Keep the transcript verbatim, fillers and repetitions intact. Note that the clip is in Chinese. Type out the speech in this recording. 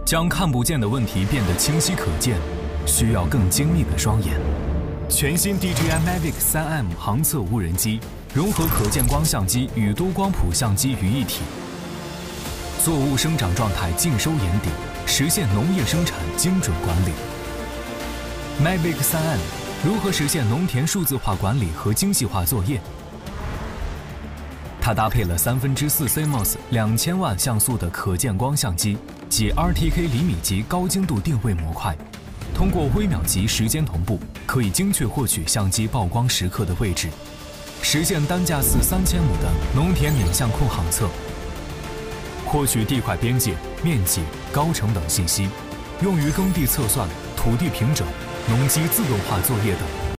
将看不见的问题变得清晰可见，需要更精密的双眼。全新 D J I Mavic 三 M 航测无人机融合可见光相机与多光谱相机于一体，作物生长状态尽收眼底，实现农业生产精准管理。Mavic 三 M 如何实现农田数字化管理和精细化作业？它搭配了三分之四 C M O S 两千万像素的可见光相机及 R T K 厘米级高精度定位模块，通过微秒级时间同步，可以精确获取相机曝光时刻的位置，实现单架次三千亩的农田免相控航测，获取地块边界、面积、高程等信息，用于耕地测算、土地平整、农机自动化作业等。